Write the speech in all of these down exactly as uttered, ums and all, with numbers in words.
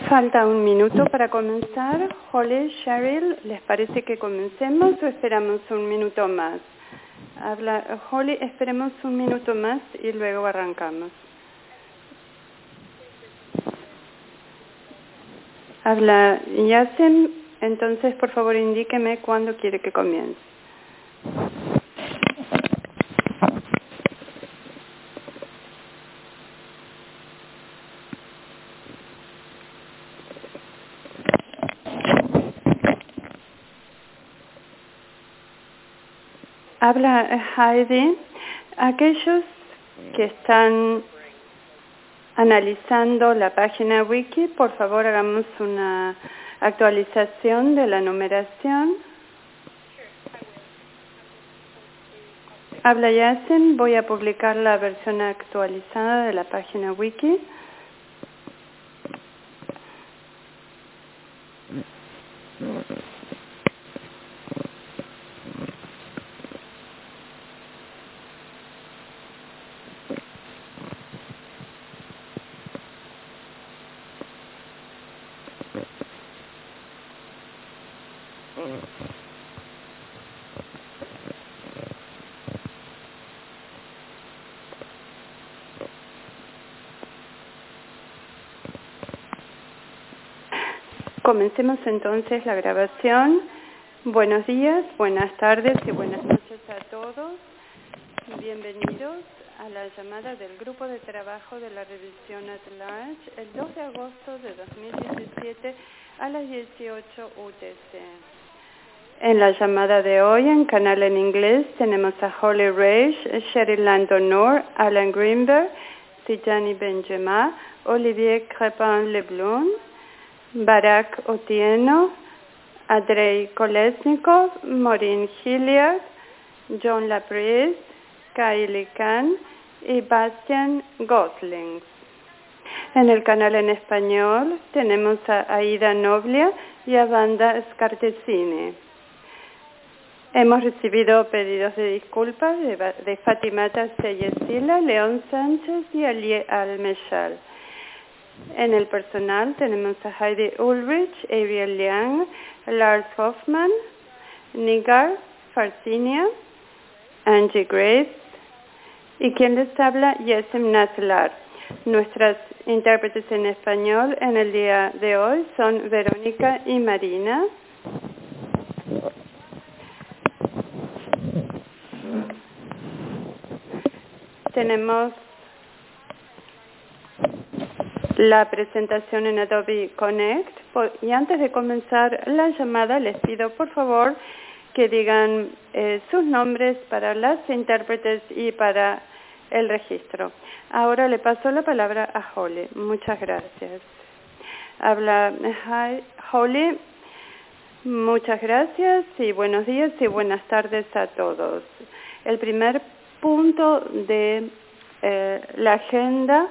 Falta un minuto para comenzar. Holly, Cheryl, ¿les parece que comencemos o esperamos un minuto más? Habla, Holly, esperemos un minuto más y luego arrancamos. Habla Yacen, entonces por favor indíqueme cuándo quiere que comience. Habla Heidi. Aquellos que están analizando la página wiki, por favor hagamos una actualización de la numeración. Habla Yacen, voy a publicar la versión actualizada de la página wiki. Comencemos entonces la grabación. Buenos días, buenas tardes y buenas noches a todos. Bienvenidos a la llamada del Grupo de Trabajo de la Revisión at Large el dos de agosto de dos mil diecisiete a las dieciocho U T C. En la llamada de hoy, en canal en inglés, tenemos a Holly Reich, Cheryl Landonor, Alan Greenberg, Tijani Benjema, Olivier Crepin-Leblum, Barak Otieno, Andrei Kolesnikov, Maureen Hilliard, John Laprise, Kylie Kahn y Bastian Gosling. En el canal en español tenemos a Aida Noblia y a Wanda Scartesini. Hemos recibido pedidos de disculpas de, de Fatimata Seyesila, León Sánchez y Alie Almeshal. En el personal tenemos a Heidi Ulrich, Ariel Liang, Lars Hoffman, Nigar Farsinia, Angie Grace y quien les habla, Yesem Naslar. Nuestras intérpretes en español en el día de hoy son Verónica y Marina. Tenemos la presentación en Adobe Connect y antes de comenzar la llamada les pido por favor que digan eh, sus nombres para las intérpretes y para el registro. Ahora le paso la palabra a Holly. Muchas gracias. Habla hi, Holly. Muchas gracias y buenos días y buenas tardes a todos. El primer punto de eh, la agenda.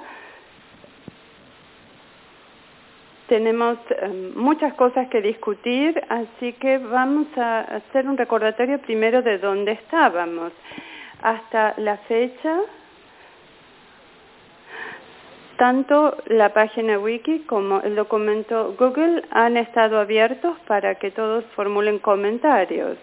Tenemos eh, muchas cosas que discutir, así que vamos a hacer un recordatorio primero de dónde estábamos. Hasta la fecha, tanto la página wiki como el documento Google han estado abiertos para que todos formulen comentarios.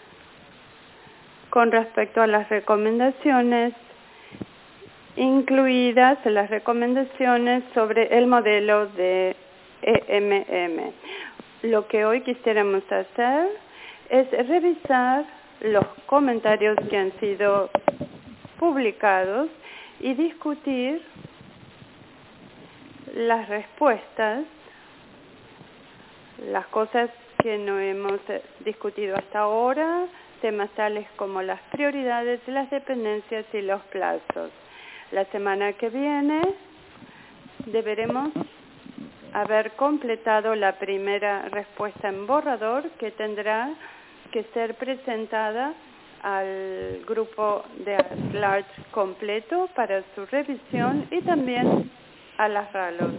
Con respecto a las recomendaciones, incluidas las recomendaciones sobre el modelo de E M M. Lo que hoy quisiéramos hacer es revisar los comentarios que han sido publicados y discutir las respuestas, las cosas que no hemos discutido hasta ahora, temas tales como las prioridades, las dependencias y los plazos. La semana que viene deberemos haber completado la primera respuesta en borrador que tendrá que ser presentada al grupo de Large completo para su revisión y también a las R A L O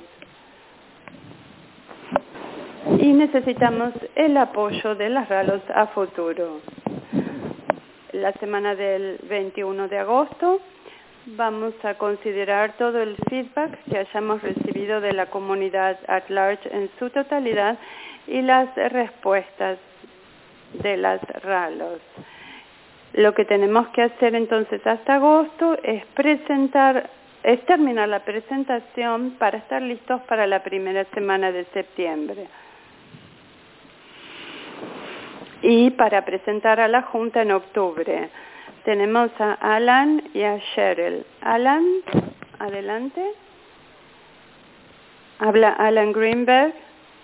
S. Y necesitamos el apoyo de las R A L O S a futuro. La semana del veintiuno de agosto Vamos a considerar todo el feedback que hayamos recibido de la comunidad at large en su totalidad y las respuestas de las RALOS. Lo que tenemos que hacer entonces hasta agosto es presentar, es terminar la presentación para estar listos para la primera semana de septiembre. Y para presentar a la Junta en octubre. Tenemos a Alan y a Cheryl. Alan, adelante. Habla Alan Greenberg.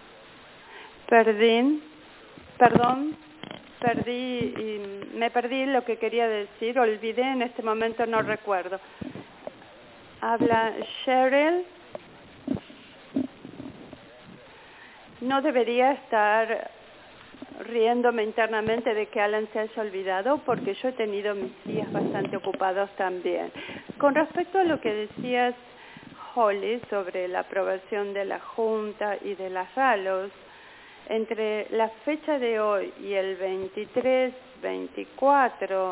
Perdí, perdón, perdí, y me perdí lo que quería decir, olvidé, en este momento no recuerdo. Habla Cheryl. No debería estar riéndome internamente de que Alan se haya olvidado, porque yo he tenido mis días bastante ocupados también. Con respecto a lo que decías, Holly, sobre la aprobación de la Junta y de las RALOS, entre la fecha de hoy y el veintitrés, veinticuatro,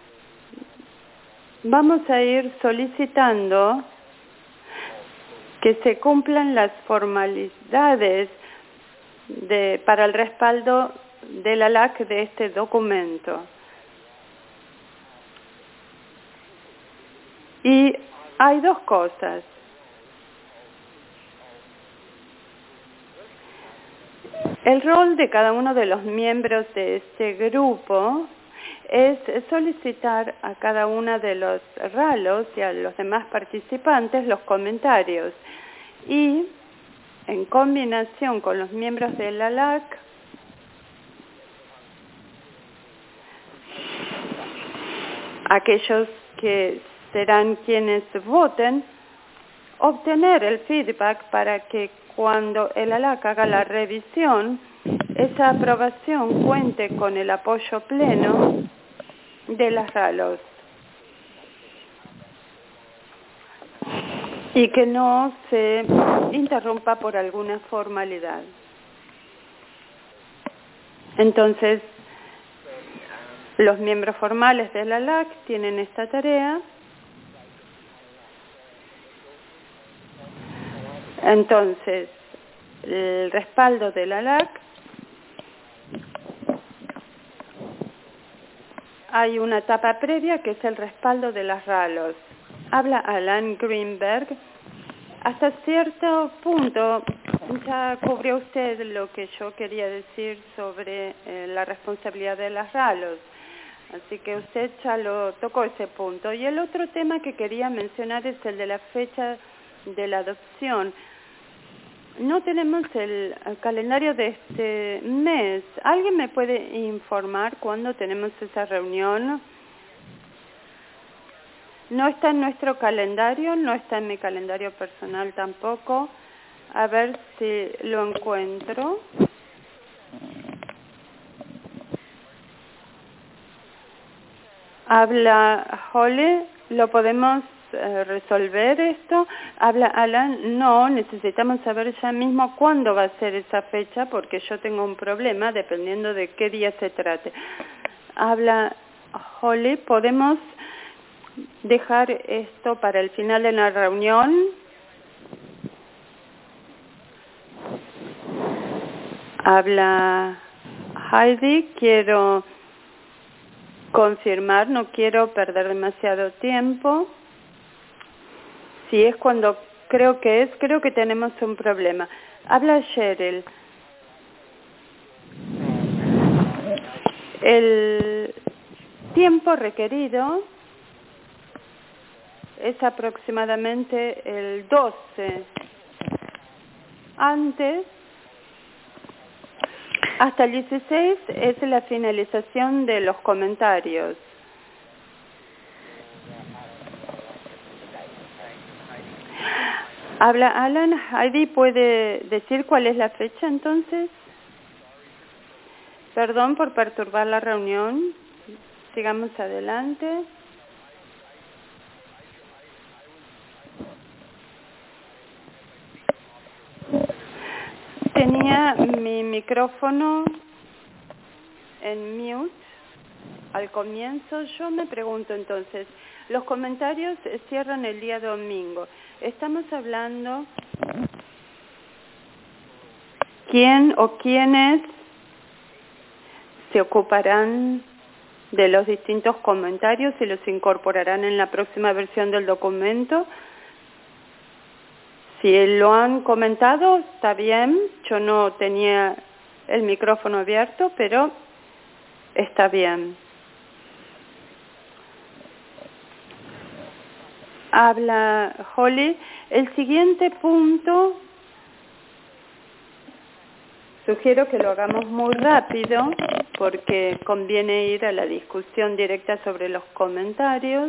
vamos a ir solicitando que se cumplan las formalidades de, para el respaldo de la L A C de este documento. Y hay dos cosas. El rol de cada uno de los miembros de este grupo es solicitar a cada una de los RALOS y a los demás participantes los comentarios. Y en combinación con los miembros de la L A C, aquellos que serán quienes voten, obtener el feedback para que cuando el A L A C haga la revisión, esa aprobación cuente con el apoyo pleno de las RALOS y que no se interrumpa por alguna formalidad. Entonces, los miembros formales de la L A C tienen esta tarea. Entonces, el respaldo de la L A C, hay una etapa previa que es el respaldo de las RALOS. Habla Alan Greenberg. Hasta cierto punto ya cubrió usted lo que yo quería decir sobre eh, la responsabilidad de las RALOS. Así que usted ya lo tocó ese punto. Y el otro tema que quería mencionar es el de la fecha de la adopción. No tenemos el calendario de este mes. ¿Alguien me puede informar cuándo tenemos esa reunión? No está en nuestro calendario, no está en mi calendario personal tampoco. A ver si lo encuentro. Habla Holly, ¿lo podemos eh, resolver esto? Habla Alan, no, necesitamos saber ya mismo cuándo va a ser esa fecha, porque yo tengo un problema dependiendo de qué día se trate. Habla Holly, ¿podemos dejar esto para el final de la reunión? Habla Heidi, quiero confirmar, no quiero perder demasiado tiempo. Si es cuando creo que es, creo que tenemos un problema. Habla Cheryl. El tiempo requerido es aproximadamente el doce. Antes, hasta el dieciséis es la finalización de los comentarios. Habla Alan. Heidi, ¿puede decir cuál es la fecha entonces? Perdón por perturbar la reunión. Sigamos adelante. Tenía mi micrófono en mute al comienzo. Yo me pregunto entonces, Los comentarios cierran el día domingo. Estamos hablando quién o quiénes se ocuparán de los distintos comentarios y los incorporarán en la próxima versión del documento. Si lo han comentado, está bien. Yo no tenía el micrófono abierto, pero está bien. Habla Holly. El siguiente punto, sugiero que lo hagamos muy rápido porque conviene ir a la discusión directa sobre los comentarios.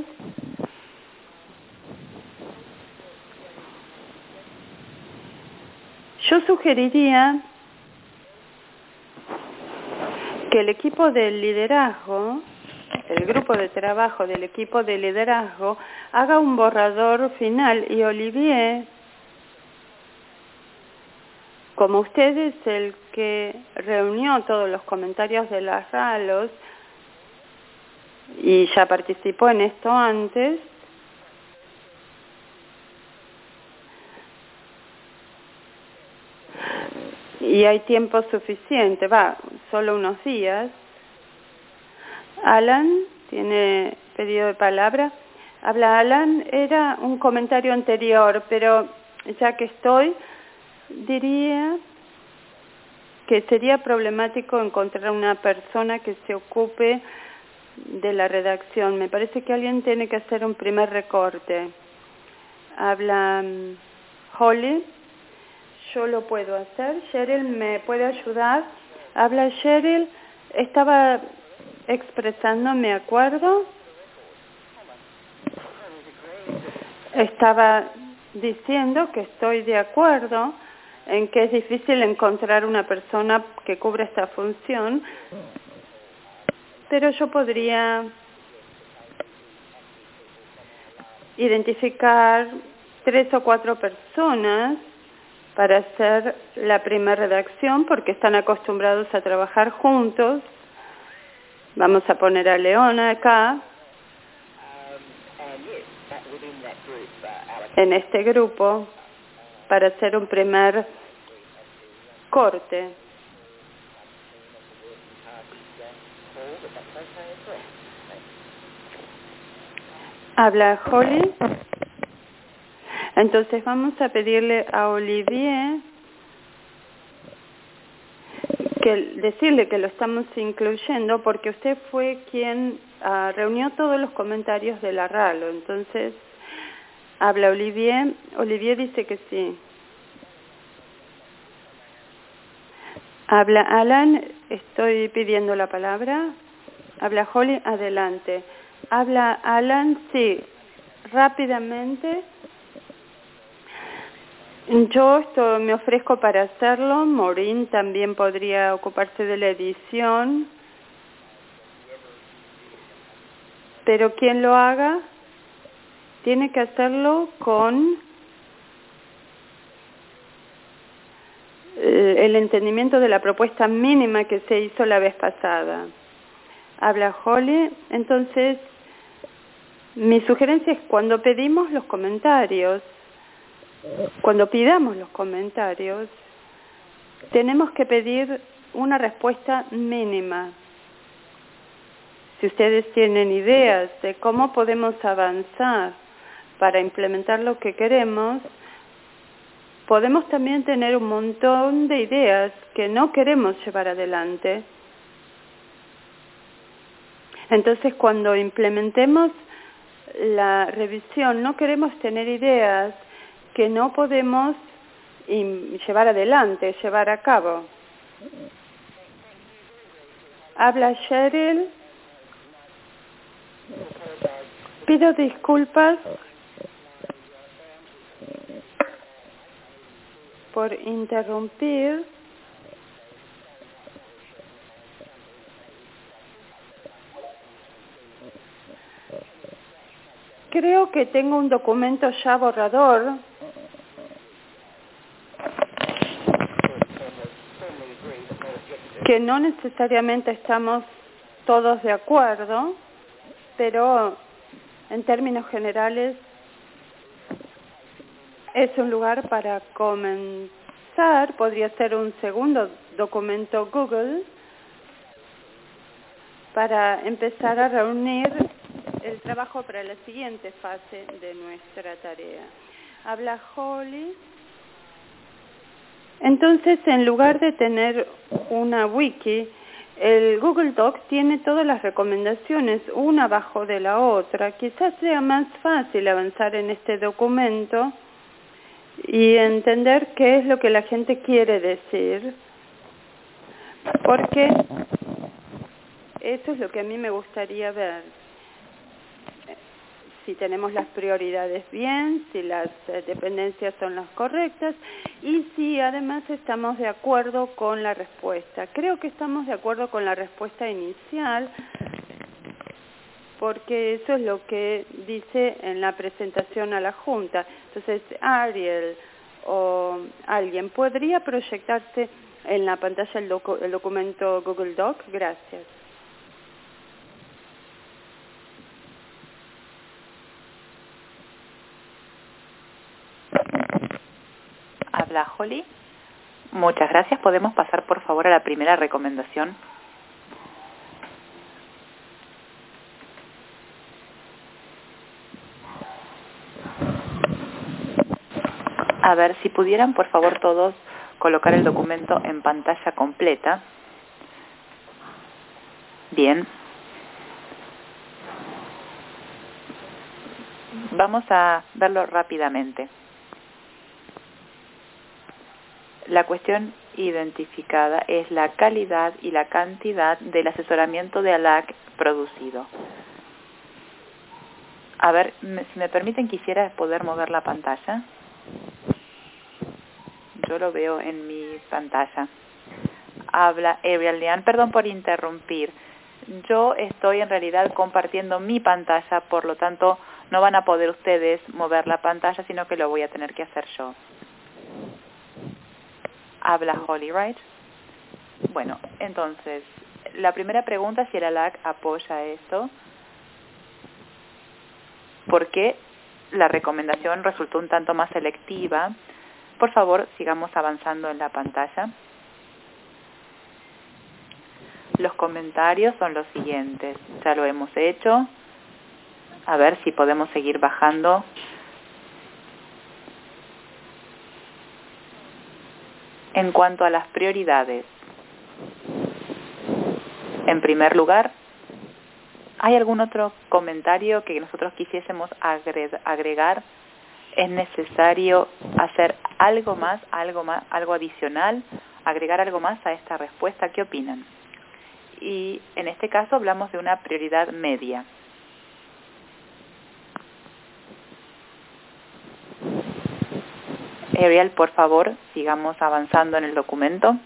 Yo sugeriría que el equipo del liderazgo, el grupo de trabajo del equipo de liderazgo, haga un borrador final y Olivier, como usted es el que reunió todos los comentarios de las RALOS y ya participó en esto antes, y hay tiempo suficiente, va, solo unos días. Alan tiene pedido de palabra. Habla Alan, era un comentario anterior, pero ya que estoy, diría que sería problemático encontrar una persona que se ocupe de la redacción. Me parece que alguien tiene que hacer un primer recorte. Habla um, Holly. Yo lo puedo hacer. Cheryl me puede ayudar. Habla Cheryl. Estaba expresando, me acuerdo. Estaba diciendo que estoy de acuerdo en que es difícil encontrar una persona que cubra esta función, pero yo podría identificar tres o cuatro personas para hacer la primera redacción porque están acostumbrados a trabajar juntos. Vamos a poner a Leona acá, en este grupo, para hacer un primer corte. Habla Holly. Entonces vamos a pedirle a Olivier que decirle que lo estamos incluyendo porque usted fue quien uh, reunió todos los comentarios de la RALO. Entonces habla Olivier. Olivier dice que sí. Habla Alan. Estoy pidiendo la palabra. Habla Holly. Adelante. Habla Alan. Sí. Rápidamente. Yo esto me ofrezco para hacerlo. Maureen también podría ocuparse de la edición. Pero quien lo haga tiene que hacerlo con el entendimiento de la propuesta mínima que se hizo la vez pasada. Habla Holly. Entonces, mi sugerencia es cuando pedimos los comentarios, Cuando pidamos los comentarios, tenemos que pedir una respuesta mínima. Si ustedes tienen ideas de cómo podemos avanzar para implementar lo que queremos, podemos también tener un montón de ideas que no queremos llevar adelante. Entonces, cuando implementemos la revisión, no queremos tener ideas que no podemos llevar adelante, llevar a cabo. Habla Cheryl. Pido disculpas por interrumpir. Creo que tengo un documento ya borrador que no necesariamente estamos todos de acuerdo, pero En términos generales, es un lugar para comenzar, podría ser un segundo documento Google, para empezar a reunir el trabajo para la siguiente fase de nuestra tarea. Habla Holly. Entonces, en lugar de tener una wiki, el Google Docs tiene todas las recomendaciones, una abajo de la otra. Quizás sea más fácil avanzar en este documento y entender qué es lo que la gente quiere decir, porque eso es lo que a mí me gustaría ver. Si tenemos las prioridades bien, si las eh, dependencias son las correctas y si además estamos de acuerdo con la respuesta. Creo que estamos de acuerdo con la respuesta inicial porque eso es lo que dice en la presentación a la Junta. Entonces, Ariel o alguien, ¿podría proyectarse en la pantalla el, docu el documento Google Doc? Gracias. Habla Holly. Muchas gracias. ¿Podemos pasar por favor a la primera recomendación? A ver, si pudieran por favor todos colocar el documento en pantalla completa. Bien. Vamos a verlo rápidamente. La cuestión identificada es la calidad y la cantidad del asesoramiento de A L A C producido. A ver, si me permiten, quisiera poder mover la pantalla. Yo lo veo en mi pantalla. Habla Ariel Lian. Perdón por interrumpir. Yo estoy en realidad compartiendo mi pantalla, por lo tanto no van a poder ustedes mover la pantalla, sino que lo voy a tener que hacer yo. Habla Holly, right? Bueno, entonces, la primera pregunta es si el A L A C apoya esto. ¿Por qué la recomendación resultó un tanto más selectiva? Por favor, sigamos avanzando en la pantalla. Los comentarios son los siguientes. Ya lo hemos hecho. A ver si podemos seguir bajando. En cuanto a las prioridades, en primer lugar, ¿hay algún otro comentario que nosotros quisiésemos agregar? ¿Es necesario hacer algo más, algo más, algo adicional, agregar algo más a esta respuesta? ¿Qué opinan? Y en este caso hablamos de una prioridad media. Ariel, por favor, sigamos avanzando en el documento.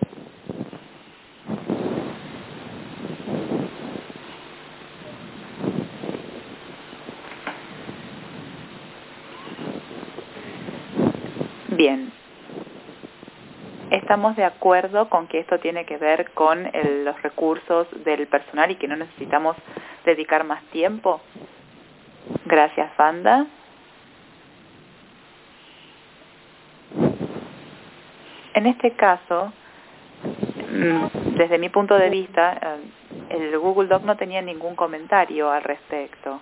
Bien. Estamos de acuerdo con que esto tiene que ver con el, los recursos del personal y que no necesitamos dedicar más tiempo. Gracias, Wanda. En este caso, desde mi punto de vista, el Google Doc no tenía ningún comentario al respecto.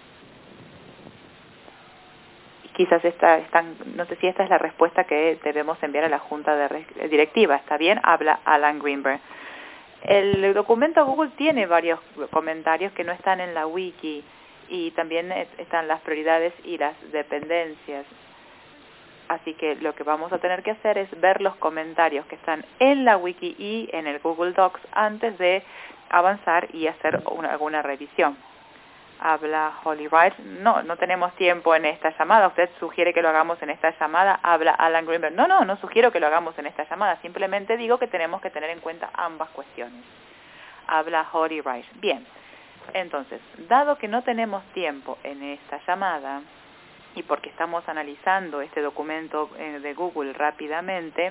Quizás esta, están, no sé si esta es la respuesta que debemos enviar a la Junta de Directiva. ¿Está bien? Habla Alan Greenberg. El documento Google tiene varios comentarios que no están en la wiki y también están las prioridades y las dependencias. Así que lo que vamos a tener que hacer es ver los comentarios que están en la wiki y en el Google Docs antes de avanzar y hacer una, alguna revisión. Habla Holly Wright. No, no tenemos tiempo en esta llamada. ¿Usted sugiere que lo hagamos en esta llamada? Habla Alan Greenberg. No, no, no sugiero que lo hagamos en esta llamada. Simplemente digo que tenemos que tener en cuenta ambas cuestiones. Habla Holly Wright. Bien, entonces, dado que no tenemos tiempo en esta llamada y porque estamos analizando este documento de Google rápidamente,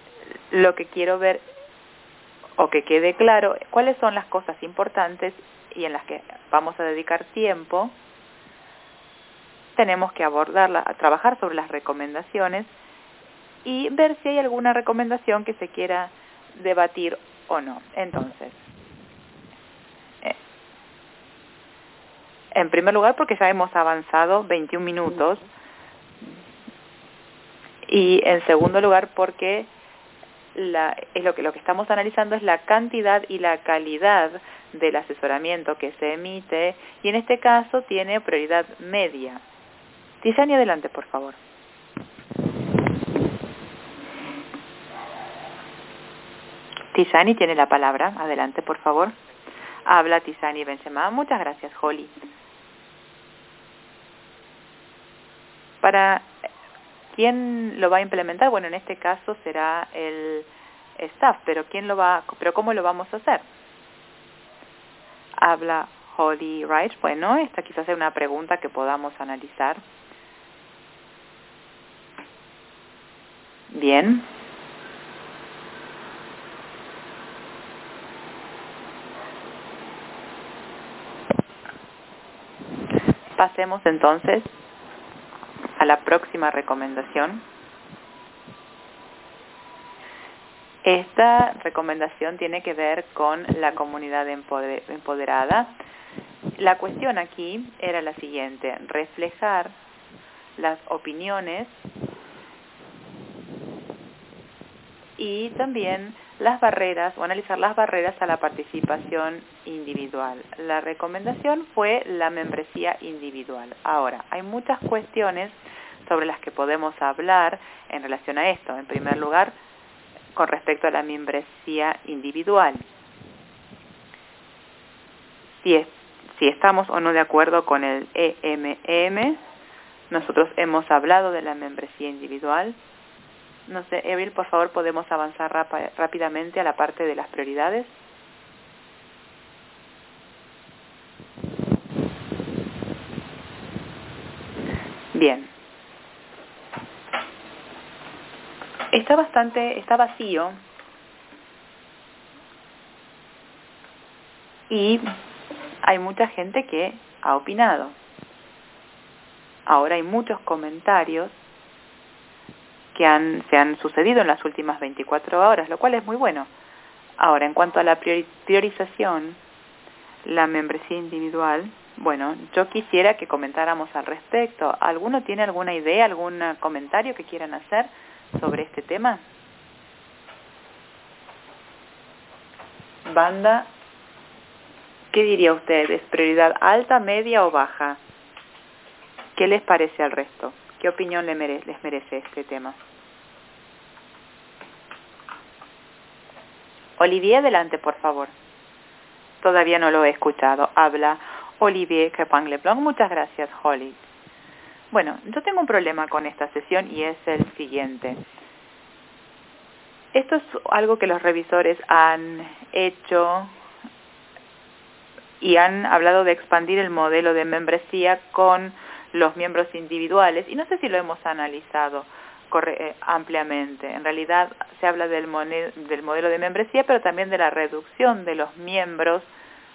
lo que quiero ver o que quede claro cuáles son las cosas importantes y en las que vamos a dedicar tiempo, tenemos que abordarla, trabajar sobre las recomendaciones y ver si hay alguna recomendación que se quiera debatir o no. Entonces, eh, en primer lugar, porque ya hemos avanzado veintiún minutos, y en segundo lugar, porque la, es lo que lo que estamos analizando es la cantidad y la calidad del asesoramiento que se emite, y en este caso tiene prioridad media. Tizani, adelante, por favor. Tizani tiene la palabra. Adelante, por favor. Habla Tizani Benzema. Muchas gracias, Holly. Para quién lo va a implementar, bueno, en este caso será el staff, pero quién lo va, pero cómo lo vamos a hacer. Habla Holly Wright. Bueno, esta quizás sea una pregunta que podamos analizar. Bien. Pasemos entonces a la próxima recomendación. Esta recomendación tiene que ver con la comunidad empoderada. La cuestión aquí era la siguiente: reflejar las opiniones y también las barreras, o analizar las barreras a la participación individual. La recomendación fue la membresía individual. Ahora, hay muchas cuestiones sobre las que podemos hablar en relación a esto. En primer lugar, con respecto a la membresía individual. Si, es, si estamos o no de acuerdo con el E M M, nosotros hemos hablado de la membresía individual. No sé, Eril, por favor, ¿podemos avanzar rap- rápidamente a la parte de las prioridades? Bien. Está bastante, está vacío y hay mucha gente que ha opinado. Ahora hay muchos comentarios que han, se han sucedido en las últimas veinticuatro horas, lo cual es muy bueno. Ahora, en cuanto a la priori- priorización, la membresía individual, bueno, yo quisiera que comentáramos al respecto. ¿Alguno tiene alguna idea, algún comentario que quieran hacer sobre este tema? Banda, ¿qué diría usted? ¿Es prioridad alta, media o baja? ¿Qué les parece al resto? ¿Qué opinión les merece, les merece este tema? Olivier, adelante, por favor. Todavía no lo he escuchado. Habla Olivier Crepin-Leblanc. Muchas gracias, Holly. Bueno, yo tengo un problema con esta sesión y es el siguiente. Esto es algo que los revisores han hecho y han hablado de expandir el modelo de membresía con los miembros individuales, y no sé si lo hemos analizado corre, eh, ampliamente. En realidad se habla del, del modelo de membresía, pero también de la reducción de los miembros,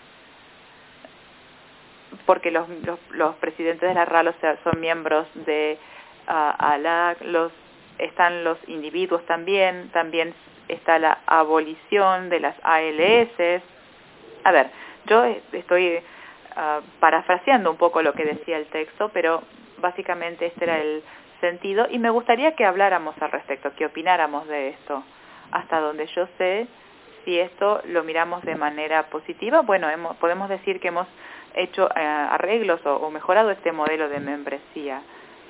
porque los, los, los presidentes de la R A L son miembros de uh, A L A C, los, están los individuos también, también está la abolición de las A L S. A ver, yo estoy uh, parafraseando un poco lo que decía el texto, pero básicamente este era el sentido, y me gustaría que habláramos al respecto, que opináramos de esto. Hasta donde yo sé, si esto lo miramos de manera positiva, bueno, hemos, podemos decir que hemos hecho uh, arreglos o, o mejorado este modelo de membresía.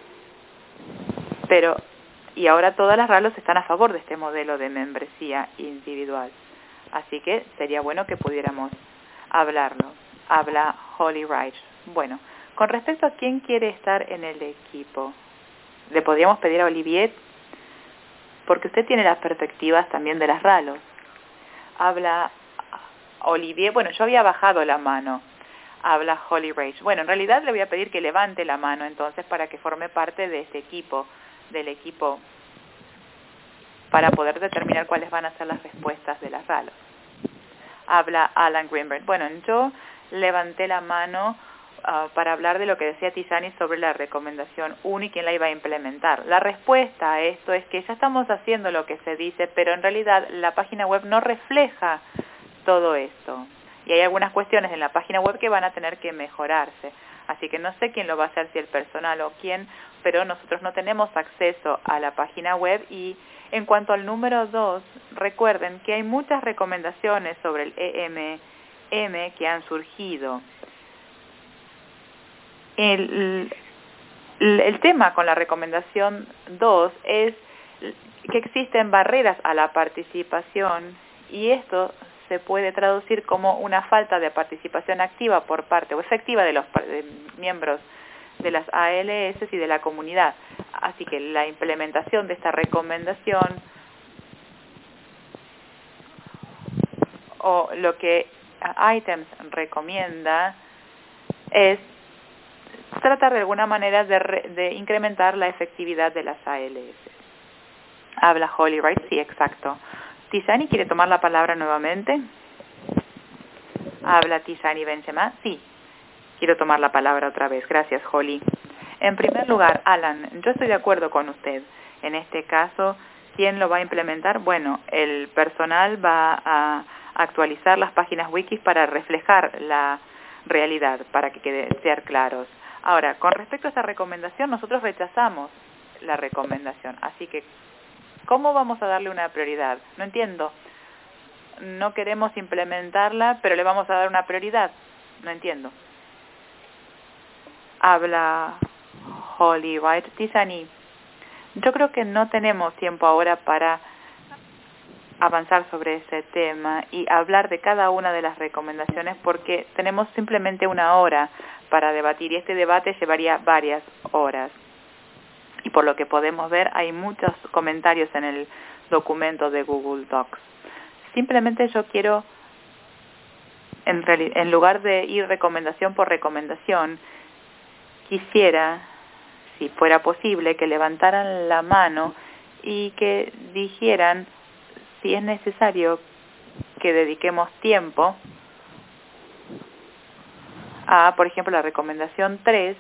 Pero, y ahora todas las R A L Os están a favor de este modelo de membresía individual. Así que sería bueno que pudiéramos hablarlo. Habla Holly Wright. Bueno, con respecto a quién quiere estar en el equipo, le podríamos pedir a Olivier, porque usted tiene las perspectivas también de las R A L Os. Habla Olivier, bueno, yo había bajado la mano. Habla Holly Wright. Bueno, en realidad le voy a pedir que levante la mano entonces para que forme parte de este equipo, del equipo, para poder determinar cuáles van a ser las respuestas de las R A L Os. Habla Alan Greenberg. Bueno, yo levanté la mano uh, para hablar de lo que decía Tizani sobre la recomendación uno y quién la iba a implementar. La respuesta a esto es que ya estamos haciendo lo que se dice, pero en realidad la página web no refleja todo esto. Y hay algunas cuestiones en la página web que van a tener que mejorarse. Así que no sé quién lo va a hacer, si el personal o quién, pero nosotros no tenemos acceso a la página web. Y en cuanto al número dos, recuerden que hay muchas recomendaciones sobre el E M M que han surgido. El, el, el tema con la recomendación dos es que existen barreras a la participación y esto se puede traducir como una falta de participación activa por parte o efectiva de los de miembros de las A L S y de la comunidad. Así que la implementación de esta recomendación o lo que ITEMS recomienda es tratar de alguna manera de, re, de incrementar la efectividad de las A L S. Habla Holly Wright, sí, exacto. ¿Tizani quiere tomar la palabra nuevamente? Habla Tizani Benzema, sí. Quiero tomar la palabra otra vez. Gracias, Holly. En primer lugar, Alan, yo estoy de acuerdo con usted. En este caso, ¿quién lo va a implementar? Bueno, el personal va a actualizar las páginas wikis para reflejar la realidad, para que quede, sean claros. Ahora, con respecto a esta recomendación, nosotros rechazamos la recomendación. Así que, ¿cómo vamos a darle una prioridad? No entiendo. No queremos implementarla, pero le vamos a dar una prioridad. No entiendo. Habla Holly Wright. Tizani, yo creo que no tenemos tiempo ahora para avanzar sobre ese tema y hablar de cada una de las recomendaciones porque tenemos simplemente una hora para debatir y este debate llevaría varias horas. Y por lo que podemos ver, hay muchos comentarios en el documento de Google Docs. Simplemente yo quiero, en, en lugar de ir recomendación por recomendación, quisiera, si fuera posible, que levantaran la mano y que dijeran si es necesario que dediquemos tiempo a, por ejemplo, la recomendación tres.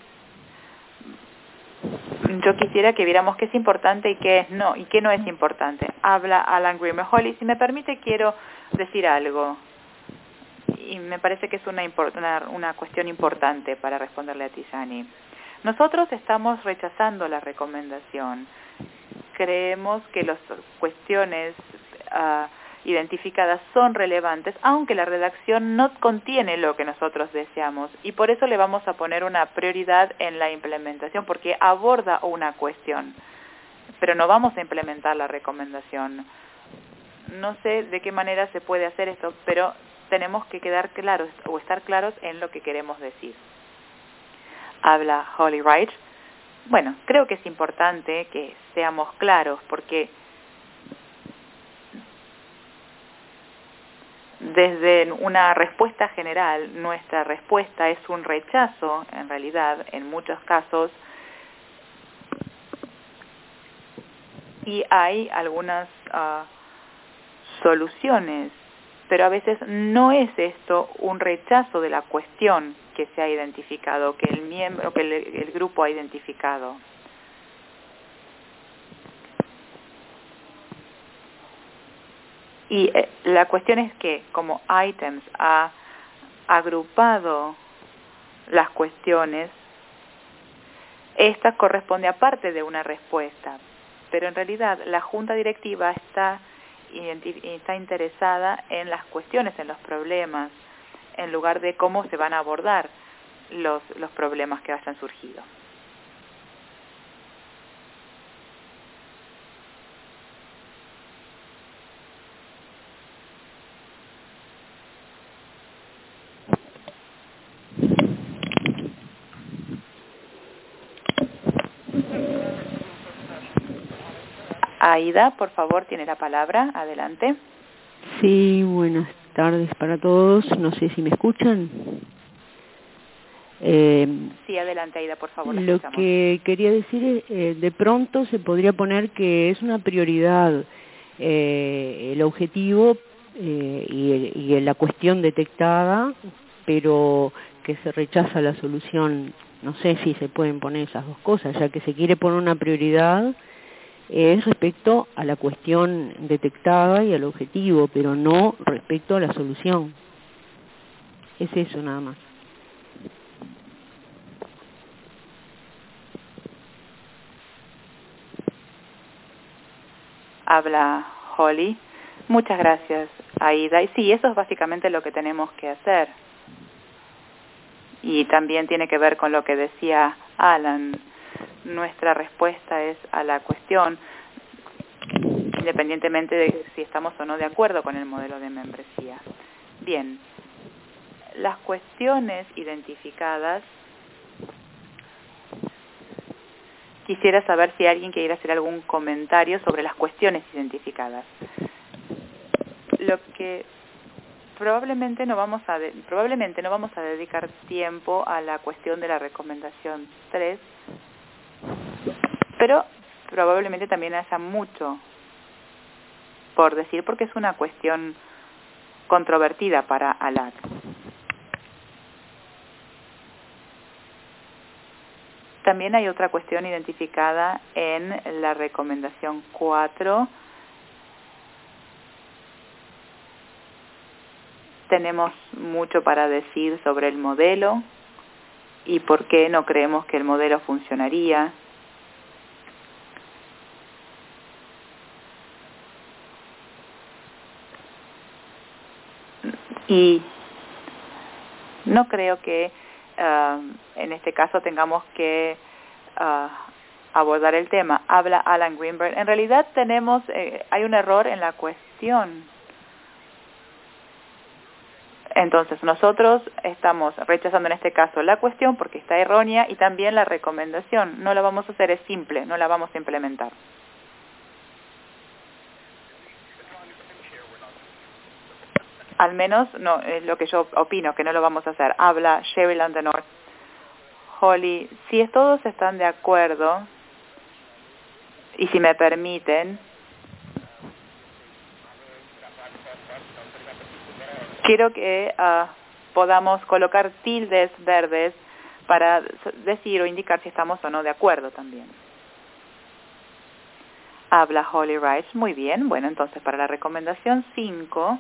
Yo quisiera que viéramos qué es importante y qué es no, y qué no es importante. Habla Alan Grimmer. Holly, si me permite, quiero decir algo. Y me parece que es una, una, una cuestión importante para responderle a Tizani. Nosotros estamos rechazando la recomendación. Creemos que las cuestiones uh, identificadas son relevantes, aunque la redacción no contiene lo que nosotros deseamos. Y por eso le vamos a poner una prioridad en la implementación, porque aborda una cuestión. Pero no vamos a implementar la recomendación. No sé de qué manera se puede hacer esto, pero tenemos que quedar claros o estar claros en lo que queremos decir. Habla Holly Wright. Bueno, creo que es importante que seamos claros porque desde una respuesta general, nuestra respuesta es un rechazo, en realidad, en muchos casos, y hay algunas uh, soluciones, pero a veces no es esto un rechazo de la cuestión que se ha identificado, que el miembro, que el, el grupo ha identificado. Y eh, la cuestión es que, como ITEMS ha agrupado las cuestiones, esta corresponde a parte de una respuesta, pero en realidad la Junta Directiva está, está interesada en las cuestiones, en los problemas, en lugar de cómo se van a abordar los, los problemas que hayan surgido. Aida, por favor, tiene la palabra. Adelante. Sí, buenas tardes para todos. No sé si me escuchan. Eh, sí, adelante, Aida, por favor. Lo escuchamos. que quería decir es, eh, de pronto se podría poner que es una prioridad eh, el objetivo eh, y, el, y la cuestión detectada pero que se rechaza la solución. No sé si se pueden poner esas dos cosas, ya que se quiere poner una prioridad es respecto a la cuestión detectada y al objetivo, pero no respecto a la solución. Es eso nada más. Habla Holly. Muchas gracias, Aida. Y sí, eso es básicamente lo que tenemos que hacer. Y también tiene que ver con lo que decía Alan. Nuestra respuesta es a la cuestión, independientemente de si estamos o no de acuerdo con el modelo de membresía. Bien, las cuestiones identificadas, quisiera saber si alguien quiere hacer algún comentario sobre las cuestiones identificadas. Lo que probablemente no vamos a de, probablemente no vamos a dedicar tiempo a la cuestión de la recomendación tres, pero probablemente también haya mucho por decir porque es una cuestión controvertida para A L A C. También hay otra cuestión identificada en la recomendación cuatro. Tenemos mucho para decir sobre el modelo y por qué no creemos que el modelo funcionaría. Y no creo que uh, en este caso tengamos que uh, abordar el tema. Habla Alan Greenberg. En realidad tenemos, eh, hay un error en la cuestión. Entonces nosotros estamos rechazando en este caso la cuestión porque está errónea y también la recomendación. No la vamos a hacer, es simple, no la vamos a implementar. Al menos no es lo que yo opino, que no lo vamos a hacer. Habla Cheryl and the North. Holly, si todos están de acuerdo, y si me permiten, quiero que uh, podamos colocar tildes verdes para decir o indicar si estamos o no de acuerdo también. Habla Holly Rice. Muy bien. Bueno, entonces para la recomendación cinco,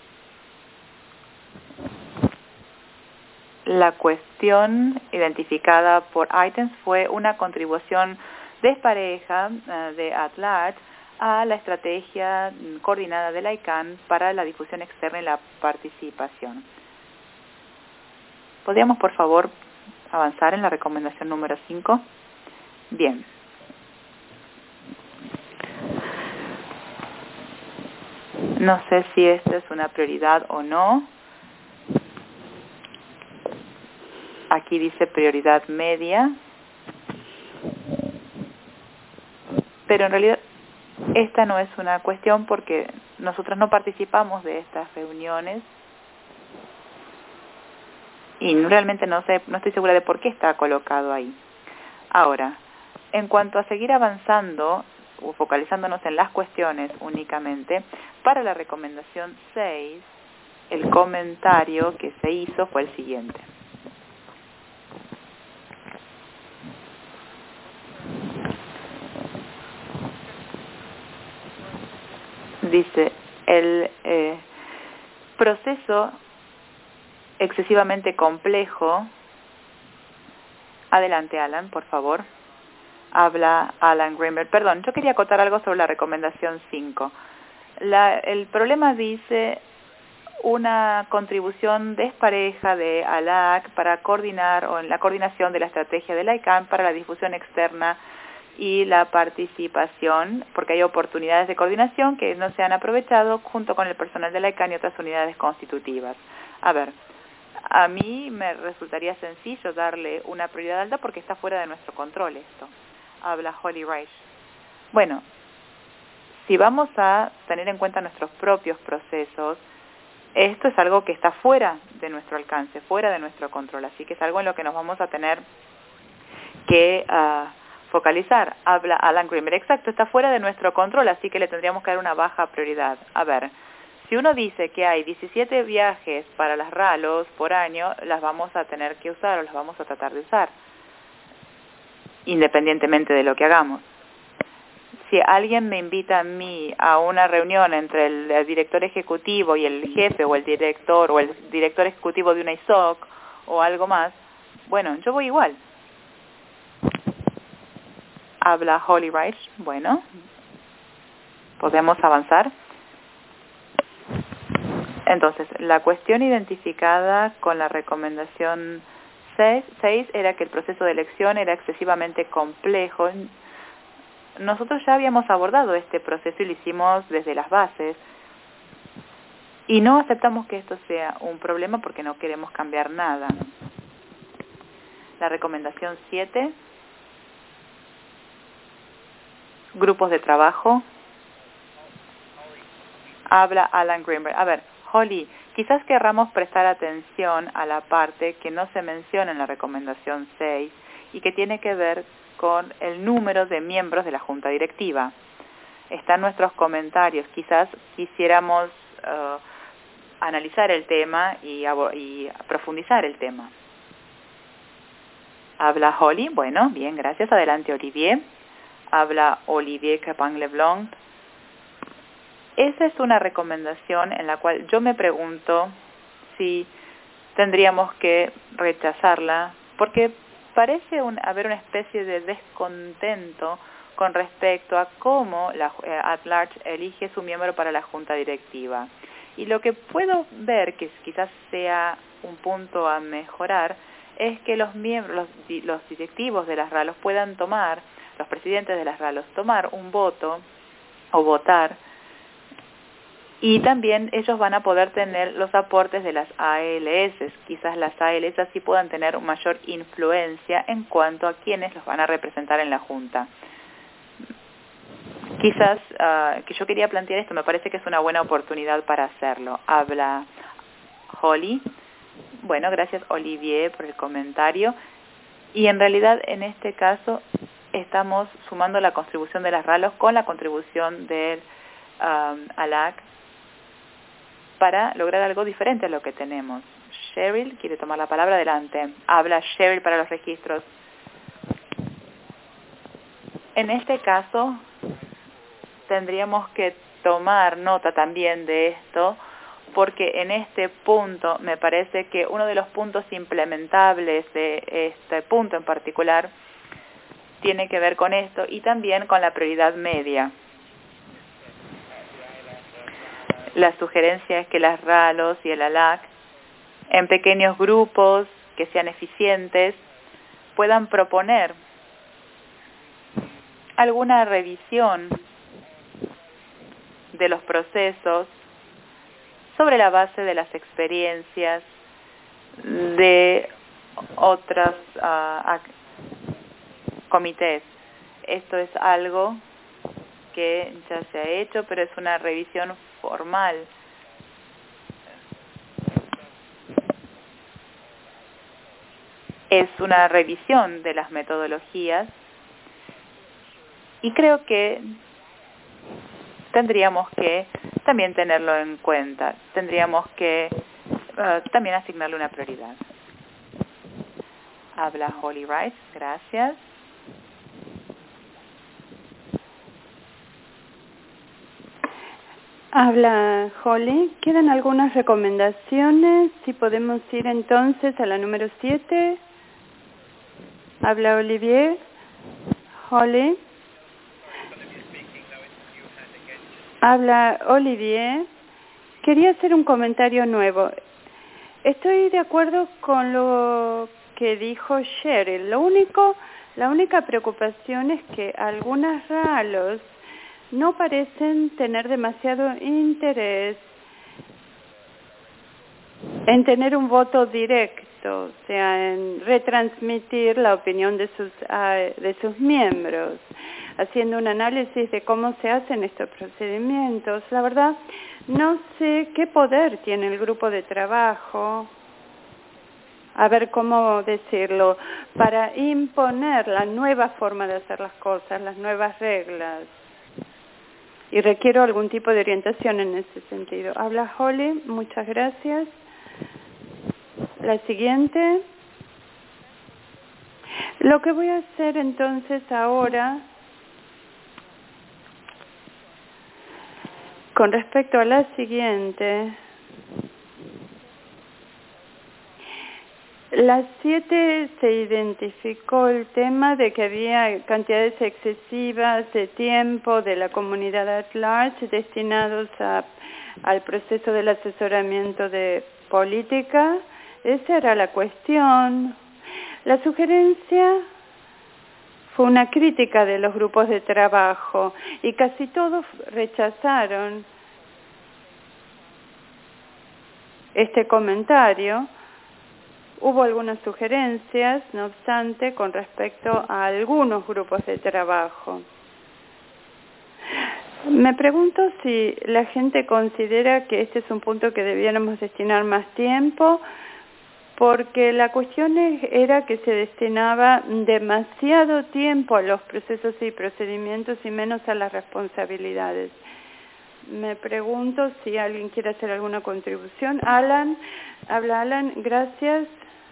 la cuestión identificada por items fue una contribución despareja uh, de at large a la estrategia coordinada de la I C A N para la difusión externa y la participación. ¿Podríamos, por favor, avanzar en la recomendación número cinco? Bien. No sé si esta es una prioridad o no. Aquí dice prioridad media. Pero en realidad esta no es una cuestión porque nosotros no participamos de estas reuniones y realmente no sé, no estoy segura de por qué está colocado ahí. Ahora, en cuanto a seguir avanzando o focalizándonos en las cuestiones únicamente, para la recomendación seis, el comentario que se hizo fue el siguiente. Dice, el eh, proceso excesivamente complejo. Adelante, Alan, por favor. Habla Alan Greenberg. Perdón, yo quería acotar algo sobre la recomendación cinco. La, el problema dice una contribución despareja de A L A C para coordinar o en la coordinación de la estrategia de la I C A N para la difusión externa y la participación, porque hay oportunidades de coordinación que no se han aprovechado junto con el personal de la I C A N y otras unidades constitutivas. A ver, a mí me resultaría sencillo darle una prioridad alta porque está fuera de nuestro control esto. Habla Holly Rice. Bueno, si vamos a tener en cuenta nuestros propios procesos, esto es algo que está fuera de nuestro alcance, fuera de nuestro control, así que es algo en lo que nos vamos a tener que uh, focalizar. Habla Alan Greenberg. Exacto, está fuera de nuestro control, así que le tendríamos que dar una baja prioridad. A ver, Si uno dice que hay diecisiete viajes para las ralos por año, las vamos a tener que usar o las vamos a tratar de usar, independientemente de lo que hagamos. Si alguien me invita a mí a una reunión entre el, el director ejecutivo y el jefe o el director o el director ejecutivo de una I S O C o algo más, bueno, yo voy igual. Habla Holly Reich. Bueno, podemos avanzar. Entonces, la cuestión identificada con la recomendación seis era que el proceso de elección era excesivamente complejo. Nosotros ya habíamos abordado este proceso y lo hicimos desde las bases. Y no aceptamos que esto sea un problema porque no queremos cambiar nada. La recomendación siete, grupos de trabajo. Habla Alan Greenberg. A ver, Holly, quizás querramos prestar atención a la parte que no se menciona en la recomendación seis y que tiene que ver con el número de miembros de la Junta Directiva. Están nuestros comentarios. Quizás quisiéramos uh, analizar el tema y, y profundizar el tema. Habla Holly. Bueno, bien, gracias. Adelante, Olivier. Habla Olivier Capin-Leblanc. Esa es una recomendación en la cual yo me pregunto si tendríamos que rechazarla, porque parece un, haber una especie de descontento con respecto a cómo la eh, at-large elige su miembro para la junta directiva. Y lo que puedo ver, que quizás sea un punto a mejorar, es que los miembros, los, los directivos de las ralos puedan tomar, los presidentes de las ralos, tomar un voto o votar, y también ellos van a poder tener los aportes de las A L S. Quizás las A L S así puedan tener mayor influencia en cuanto a quienes los van a representar en la Junta. Quizás uh, que yo quería plantear esto, me parece que es una buena oportunidad para hacerlo. Habla Holly. Bueno, gracias Olivier por el comentario. Y en realidad en este caso estamos sumando la contribución de las ralos con la contribución del um, A L A C para lograr algo diferente a lo que tenemos. Cheryl quiere tomar la palabra. Adelante. Habla Cheryl para los registros. En este caso, tendríamos que tomar nota también de esto, porque en este punto me parece que uno de los puntos implementables de este punto en particular tiene que ver con esto y también con la prioridad media. La sugerencia es que las ralos y el A L A C, en pequeños grupos que sean eficientes, puedan proponer alguna revisión de los procesos sobre la base de las experiencias de otros uh, comités. Esto es algo que ya se ha hecho, pero es una revisión formal. Es una revisión de las metodologías y creo que tendríamos que también tenerlo en cuenta. Tendríamos que uh, también asignarle una prioridad. Habla Holly Rice. Gracias. Habla Holly. ¿Quedan algunas recomendaciones? Si podemos ir entonces a la número siete. Habla Olivier. Holly. Habla Olivier. Quería hacer un comentario nuevo. Estoy de acuerdo con lo que dijo Cheryl. Lo único, la única preocupación es que algunas ralos no parecen tener demasiado interés en tener un voto directo, o sea, en retransmitir la opinión de sus, uh, de sus miembros, haciendo un análisis de cómo se hacen estos procedimientos. La verdad, no sé qué poder tiene el grupo de trabajo, a ver cómo decirlo, para imponer la nueva forma de hacer las cosas, las nuevas reglas. y requiero algún tipo de orientación en ese sentido. Habla Holly, muchas gracias. La siguiente. Lo que voy a hacer entonces ahora, con respecto a la siguiente, las siete se identificó el tema de que había cantidades excesivas de tiempo de la comunidad at large destinados a, al proceso del asesoramiento de política. Esa era la cuestión. La sugerencia fue una crítica de los grupos de trabajo y casi todos rechazaron este comentario. Hubo algunas sugerencias, no obstante, con respecto a algunos grupos de trabajo. Me pregunto si la gente considera que este es un punto que debiéramos destinar más tiempo, porque la cuestión era que se destinaba demasiado tiempo a los procesos y procedimientos y menos a las responsabilidades. Me pregunto si alguien quiere hacer alguna contribución. Alan, habla Alan, gracias.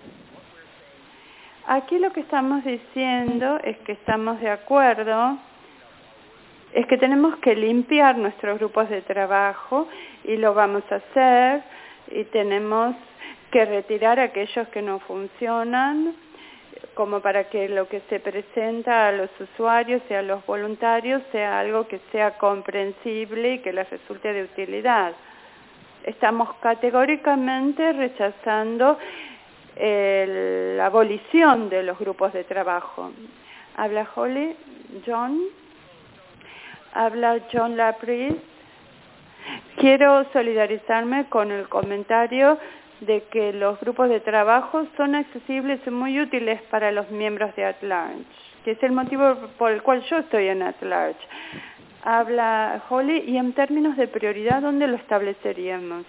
Aquí lo que estamos diciendo es que estamos de acuerdo, es que tenemos que limpiar nuestros grupos de trabajo y lo vamos a hacer, y tenemos que retirar aquellos que no funcionan, como para que lo que se presenta a los usuarios y a los voluntarios sea algo que sea comprensible y que les resulte de utilidad. Estamos categóricamente rechazando el, la abolición de los grupos de trabajo. Habla Holly, John. Habla John Laprise. Quiero solidarizarme con el comentario de que los grupos de trabajo son accesibles y muy útiles para los miembros de At Large, que es el motivo por el cual yo estoy en At Large. Habla Holly, y en términos de prioridad, ¿dónde lo estableceríamos?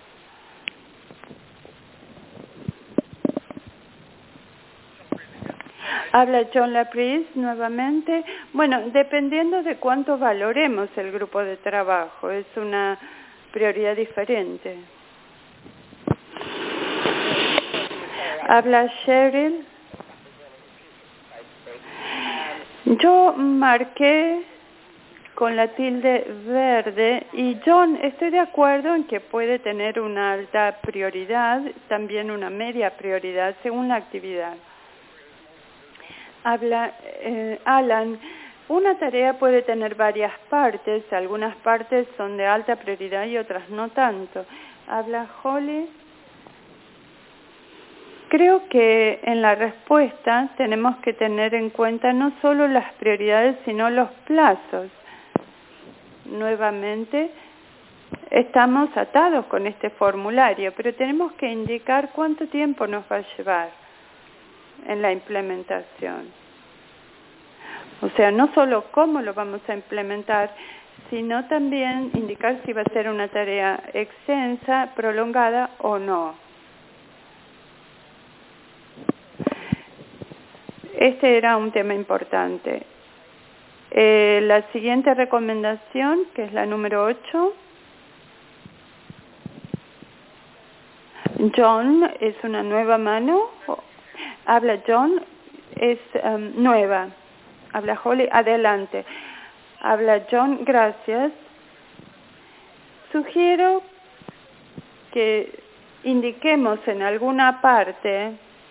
Habla John Laprise nuevamente. Bueno, dependiendo de cuánto valoremos el grupo de trabajo, es una prioridad diferente. Habla Cheryl. Yo marqué con la tilde verde y John, estoy de acuerdo en que puede tener una alta prioridad, también una media prioridad según la actividad. Habla eh, Alan. Una tarea puede tener varias partes, algunas partes son de alta prioridad y otras no tanto. Habla Holly. Creo que en la respuesta tenemos que tener en cuenta no solo las prioridades, sino los plazos. Nuevamente, estamos atados con este formulario, pero tenemos que indicar cuánto tiempo nos va a llevar en la implementación. O sea, no solo cómo lo vamos a implementar, sino también indicar si va a ser una tarea extensa, prolongada o no. Este era un tema importante. Eh, la siguiente recomendación, que es la número ocho. John, es una nueva mano. Habla John, es um, nueva. Habla Holly, adelante. Habla John, gracias. Sugiero que indiquemos en alguna parte,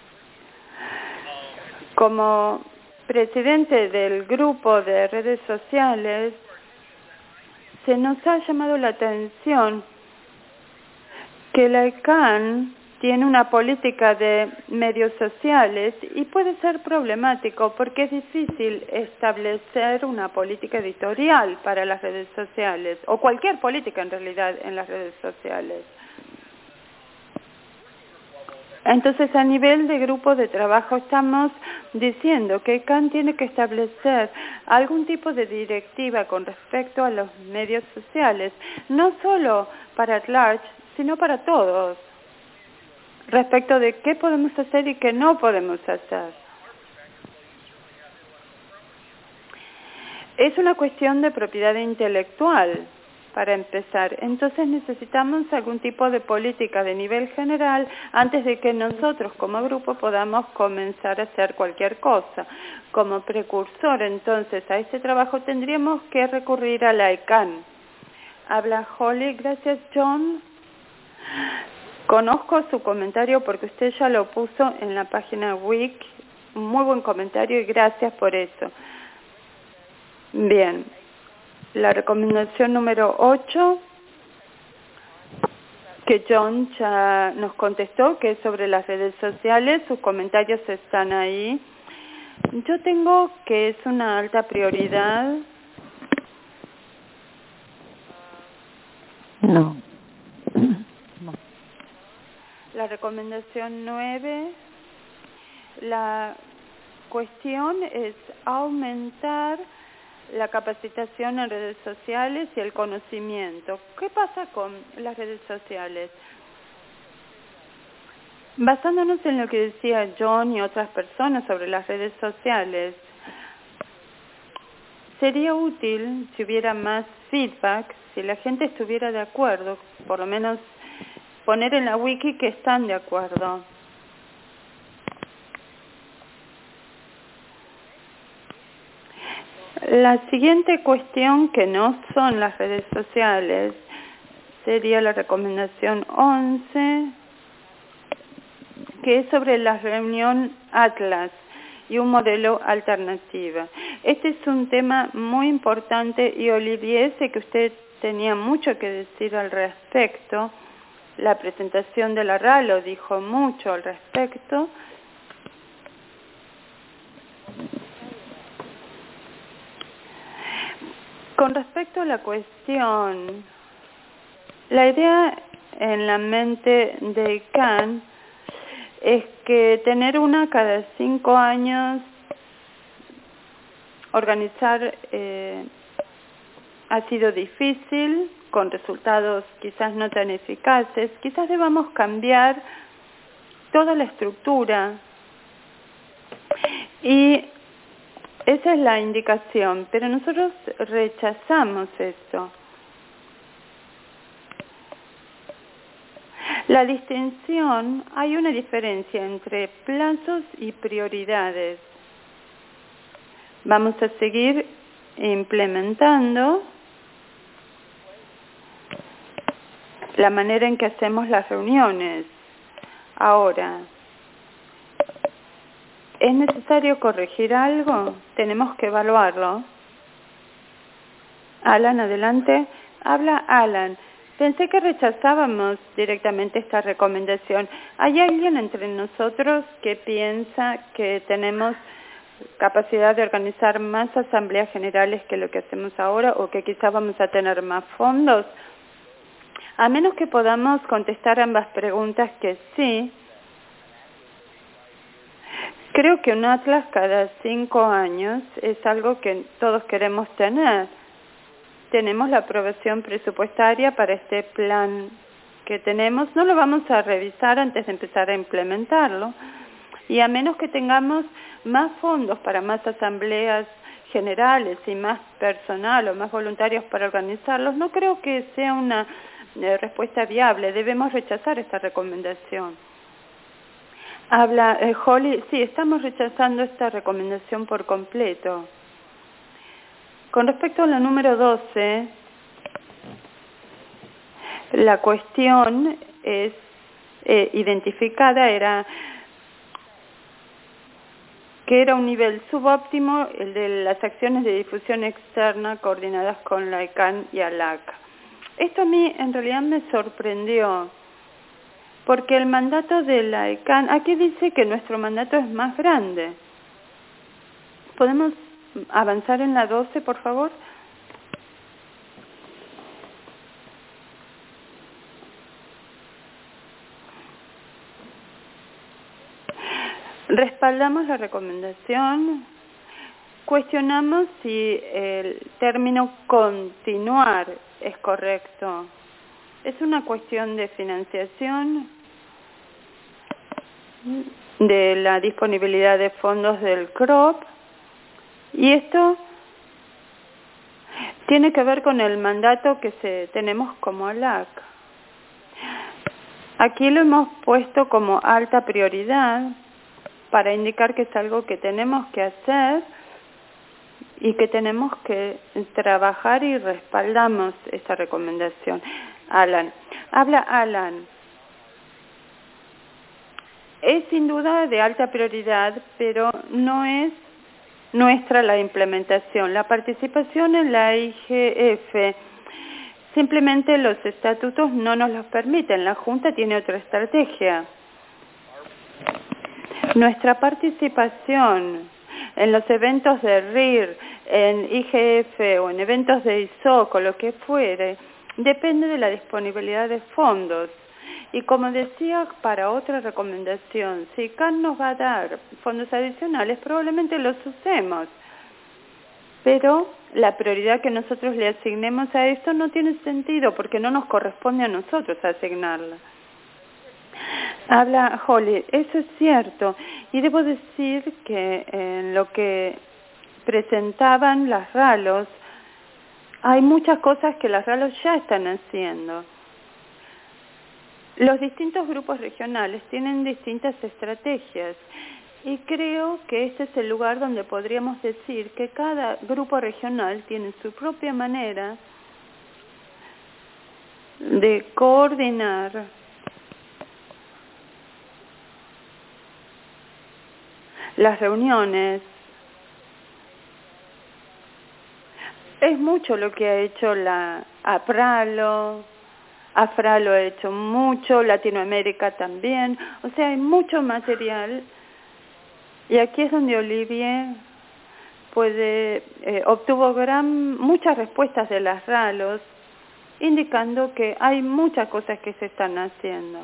como presidente del grupo de redes sociales, se nos ha llamado la atención que la I C A N tiene una política de medios sociales y puede ser problemático porque es difícil establecer una política editorial para las redes sociales, o cualquier política en realidad en las redes sociales. Entonces, a nivel de grupo de trabajo estamos diciendo que I C A N tiene que establecer algún tipo de directiva con respecto a los medios sociales, no solo para At Large, sino para todos, respecto de qué podemos hacer y qué no podemos hacer. Es una cuestión de propiedad intelectual para empezar. Entonces necesitamos algún tipo de política de nivel general antes de que nosotros como grupo podamos comenzar a hacer cualquier cosa. Como precursor, entonces, a este trabajo tendríamos que recurrir a la I C A N. Habla Holly. Gracias, John. Conozco su comentario porque usted ya lo puso en la página Wiki. Muy buen comentario y gracias por eso. Bien. La recomendación número ocho, que John ya nos contestó, que es sobre las redes sociales. Sus comentarios están ahí. Yo tengo que es una alta prioridad. No. No. La recomendación nueve, la cuestión es aumentar la capacitación en redes sociales y el conocimiento. ¿Qué pasa con las redes sociales? Basándonos en lo que decía John y otras personas sobre las redes sociales, sería útil si hubiera más feedback, si la gente estuviera de acuerdo, por lo menos poner en la wiki que están de acuerdo. La siguiente cuestión, que no son las redes sociales, sería la recomendación once, que es sobre la reunión Atlas y un modelo alternativo. Este es un tema muy importante y Olivier, sé que usted tenía mucho que decir al respecto. La presentación de la R A L lo dijo mucho al respecto. Con respecto a la cuestión, la idea en la mente de Kant es que tener una cada cinco años, organizar eh, ha sido difícil, con resultados quizás no tan eficaces. Quizás debamos cambiar toda la estructura y esa es la indicación, pero nosotros rechazamos esto. La distinción, hay una diferencia entre plazos y prioridades. Vamos a seguir implementando la manera en que hacemos las reuniones. Ahora, ¿es necesario corregir algo? Tenemos que evaluarlo. Alan, adelante. Habla Alan. Pensé que rechazábamos directamente esta recomendación. ¿Hay alguien entre nosotros que piensa que tenemos capacidad de organizar más asambleas generales que lo que hacemos ahora o que quizá vamos a tener más fondos? A menos que podamos contestar ambas preguntas que sí, creo que un atlas cada cinco años es algo que todos queremos tener. Tenemos la aprobación presupuestaria para este plan que tenemos. No lo vamos a revisar antes de empezar a implementarlo. Y a menos que tengamos más fondos para más asambleas generales y más personal o más voluntarios para organizarlos, no creo que sea una eh, respuesta viable. Debemos rechazar esta recomendación. Habla eh, Holly, sí, estamos rechazando esta recomendación por completo. Con respecto a la número doce, la cuestión es eh, identificada, era que era un nivel subóptimo el de las acciones de difusión externa coordinadas con la I C A N y ALAC. Esto a mí en realidad me sorprendió, porque el mandato de la I C A N, aquí dice que nuestro mandato es más grande. ¿Podemos avanzar en la doce, por favor? Respaldamos la recomendación. Cuestionamos si el término continuar es correcto. Es una cuestión de financiación, de la disponibilidad de fondos del C R O P, y esto tiene que ver con el mandato que se, tenemos como A L A C. Aquí lo hemos puesto como alta prioridad para indicar que es algo que tenemos que hacer y que tenemos que trabajar, y respaldamos esta recomendación. Alan. Habla Alan. Es sin duda de alta prioridad, pero no es nuestra la implementación. La participación en la I G F, simplemente los estatutos no nos los permiten. La Junta tiene otra estrategia. Nuestra participación en los eventos de R I R, en I G F o en eventos de I S O C o lo que fuere, depende de la disponibilidad de fondos. Y como decía para otra recomendación, si C A N nos va a dar fondos adicionales, probablemente los usemos. Pero la prioridad que nosotros le asignemos a esto no tiene sentido porque no nos corresponde a nosotros asignarla. Habla Holly, eso es cierto. Y debo decir que en lo que presentaban las R A L Os, hay muchas cosas que las R A L Os ya están haciendo. Los distintos grupos regionales tienen distintas estrategias y creo que este es el lugar donde podríamos decir que cada grupo regional tiene su propia manera de coordinar las reuniones. Es mucho lo que ha hecho la APRALO, AFRALO ha hecho mucho, Latinoamérica también, o sea, hay mucho material, y aquí es donde Olivier puede, eh, obtuvo gran, muchas respuestas de las R A L Os, indicando que hay muchas cosas que se están haciendo.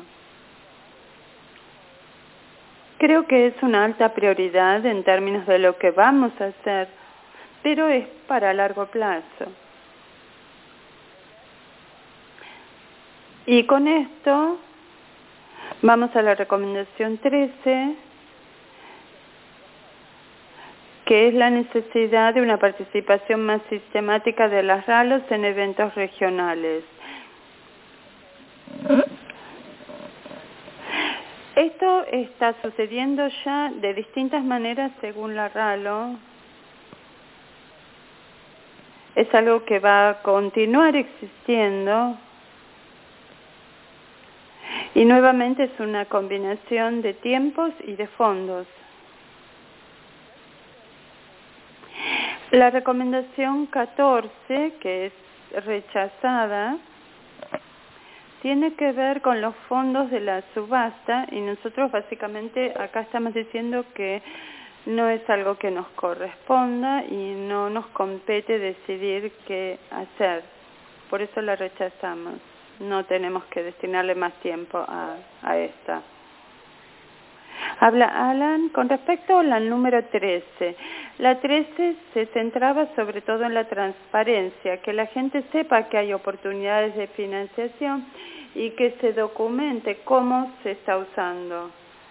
Creo que es una alta prioridad en términos de lo que vamos a hacer, pero es para largo plazo. Y con esto vamos a la recomendación trece, que es la necesidad de una participación más sistemática de las R A L Os en eventos regionales. Esto está sucediendo ya de distintas maneras según la R A L O. Es algo que va a continuar existiendo. Y nuevamente es una combinación de tiempos y de fondos. La recomendación catorce, que es rechazada, tiene que ver con los fondos de la subasta, y nosotros básicamente acá estamos diciendo que no es algo que nos corresponda y no nos compete decidir qué hacer. Por eso la rechazamos. No tenemos que destinarle más tiempo a, a esta. Habla Alan con respecto a la número trece. La trece se centraba sobre todo en la transparencia, que la gente sepa que hay oportunidades de financiación y que se documente cómo se está usando.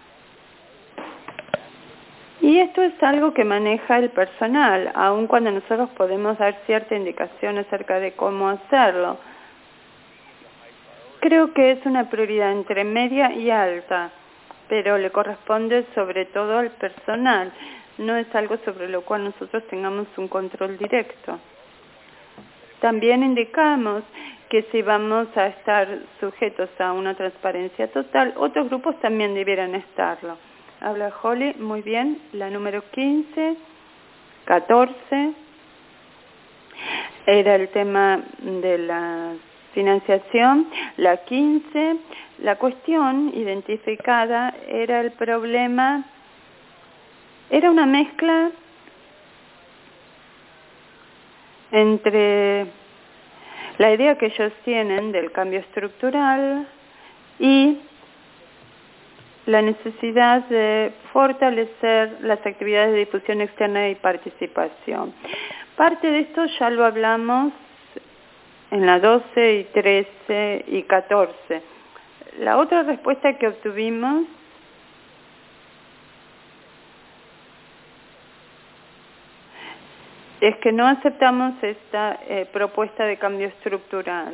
Y esto es algo que maneja el personal, aun cuando nosotros podemos dar cierta indicación acerca de cómo hacerlo. Creo que es una prioridad entre media y alta, pero le corresponde sobre todo al personal. No es algo sobre lo cual nosotros tengamos un control directo. También indicamos que si vamos a estar sujetos a una transparencia total, otros grupos también debieran estarlo. Habla Holly, muy bien. La número quince, catorce, era el tema de la financiación. La quince, la cuestión identificada era el problema, era una mezcla entre la idea que ellos tienen del cambio estructural y la necesidad de fortalecer las actividades de difusión externa y participación. Parte de esto ya lo hablamos en la doce y trece y catorce. La otra respuesta que obtuvimos es que no aceptamos esta eh, propuesta de cambio estructural.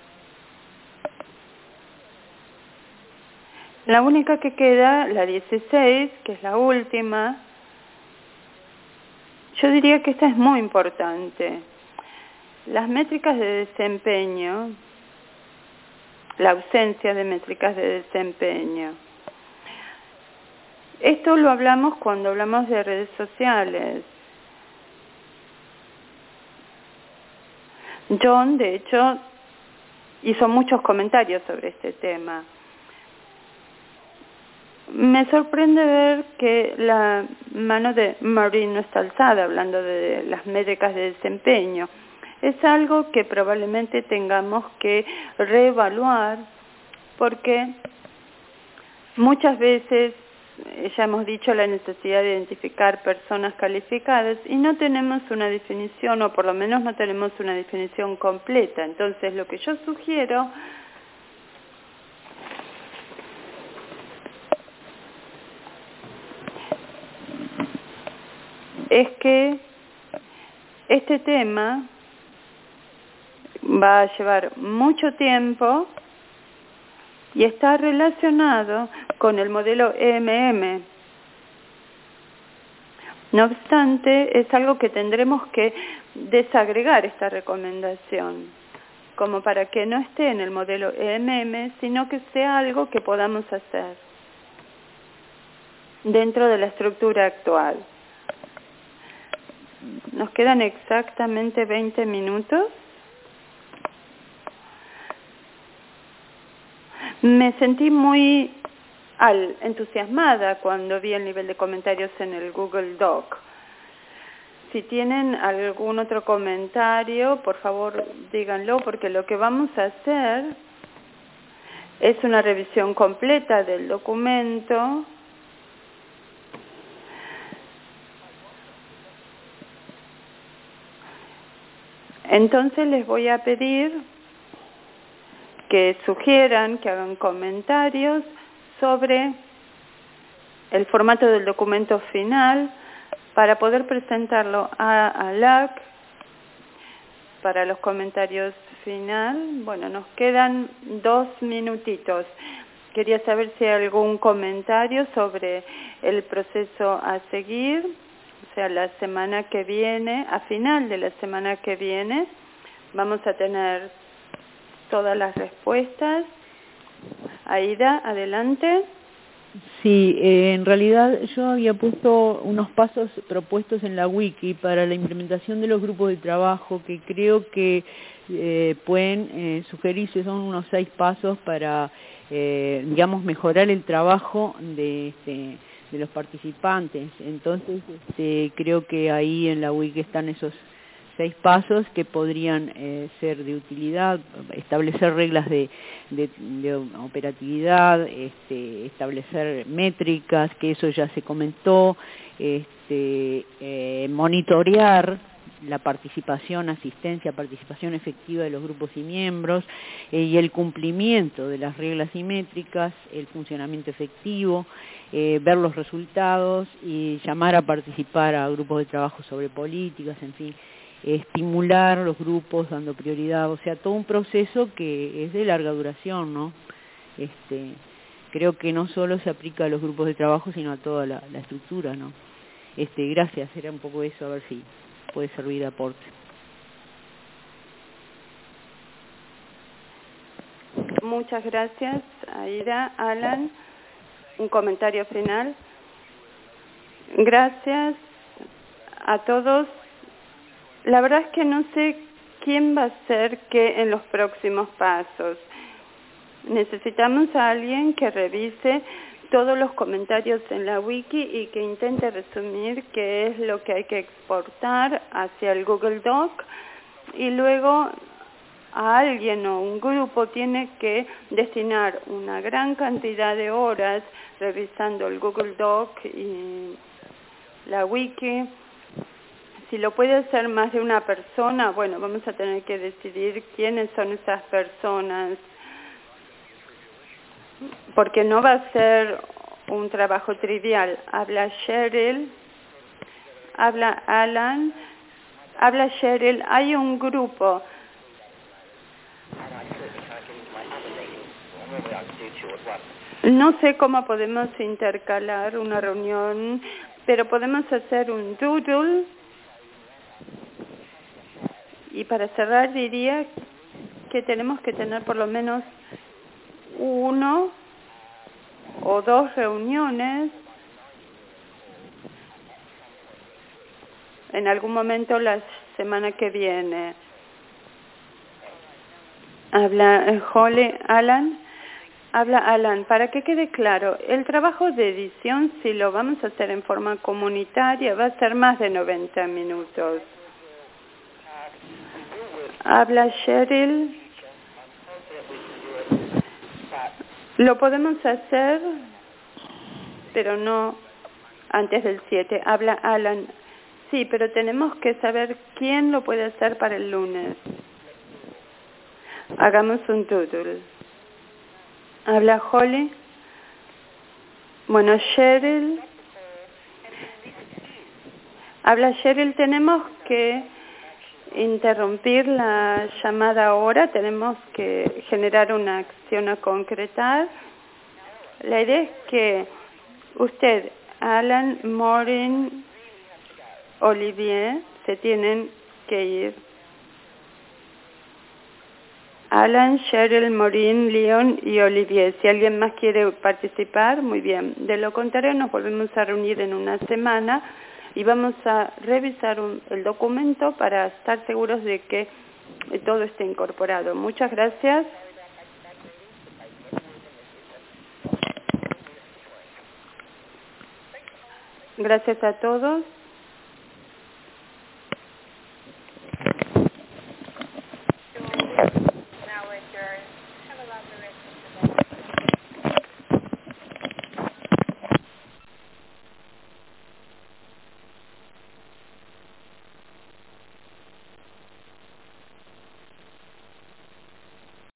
La única que queda, la dieciséis, que es la última, yo diría que esta es muy importante. Las métricas de desempeño, la ausencia de métricas de desempeño. Esto lo hablamos cuando hablamos de redes sociales. John, de hecho, hizo muchos comentarios sobre este tema. Me sorprende ver que la mano de Maureen no está alzada hablando de las métricas de desempeño. Es algo que probablemente tengamos que reevaluar porque muchas veces ya hemos dicho la necesidad de identificar personas calificadas y no tenemos una definición, o por lo menos no tenemos una definición completa. Entonces, lo que yo sugiero es que este tema va a llevar mucho tiempo y está relacionado con el modelo E M M. No obstante, es algo que tendremos que desagregar esta recomendación, como para que no esté en el modelo E M M, sino que sea algo que podamos hacer dentro de la estructura actual. Nos quedan exactamente veinte minutos. Me sentí muy al, entusiasmada cuando vi el nivel de comentarios en el Google Doc. Si tienen algún otro comentario, por favor díganlo, porque lo que vamos a hacer es una revisión completa del documento. Entonces les voy a pedir que sugieran, que hagan comentarios sobre el formato del documento final para poder presentarlo a, a L A C para los comentarios final. Bueno, nos quedan dos minutitos. Quería saber si hay algún comentario sobre el proceso a seguir, o sea, la semana que viene, a final de la semana que viene, vamos a tener todas las respuestas. Aida, adelante. Sí, eh, en realidad yo había puesto unos pasos propuestos en la wiki para la implementación de los grupos de trabajo que creo que eh, pueden eh, sugerirse, son unos seis pasos para, eh, digamos, mejorar el trabajo de, este, de los participantes. Entonces, este, creo que ahí en la wiki están esos seis pasos que podrían eh, ser de utilidad, establecer reglas de, de, de operatividad, este, establecer métricas, que eso ya se comentó, este, eh, monitorear la participación, asistencia, participación efectiva de los grupos y miembros, eh, y el cumplimiento de las reglas y métricas, el funcionamiento efectivo, eh, ver los resultados y llamar a participar a grupos de trabajo sobre políticas, en fin, estimular los grupos dando prioridad, o sea, todo un proceso que es de larga duración, ¿no? Este, creo que no solo se aplica a los grupos de trabajo, sino a toda la, la estructura, ¿no? Este, gracias, era un poco eso, a ver si puede servir de aporte. Muchas gracias, Aida. Alan, un comentario final. Gracias a todos. La verdad es que no sé quién va a ser qué en los próximos pasos. Necesitamos a alguien que revise todos los comentarios en la wiki y que intente resumir qué es lo que hay que exportar hacia el Google Doc, y luego a alguien o un grupo tiene que destinar una gran cantidad de horas revisando el Google Doc y la wiki. Si lo puede hacer más de una persona, bueno, vamos a tener que decidir quiénes son esas personas, porque no va a ser un trabajo trivial. Habla Cheryl, habla Alan, Habla Cheryl. Hay un grupo. No sé cómo podemos intercalar una reunión, pero podemos hacer un doodle. Y para cerrar diría que tenemos que tener por lo menos uno o dos reuniones en algún momento la semana que viene. Habla Holly, Alan. Habla Alan. Para que quede claro, el trabajo de edición, si lo vamos a hacer en forma comunitaria, va a ser más de noventa minutos. Habla Cheryl. Lo podemos hacer, pero no antes del siete. Habla Alan. Sí, pero tenemos que saber quién lo puede hacer para el lunes. Hagamos un doodle. Habla Holly. Bueno, Cheryl. Habla Cheryl. Tenemos que interrumpir la llamada ahora. Tenemos que generar una acción a concretar. La idea es que usted, Alan, Maureen, Olivier, se tienen que ir. Alan, Cheryl, Maureen, Leon y Olivier. Si alguien más quiere participar, muy bien. De lo contrario, nos volvemos a reunir en una semana y vamos a revisar un, el documento para estar seguros de que todo esté incorporado. Muchas gracias. Gracias a todos.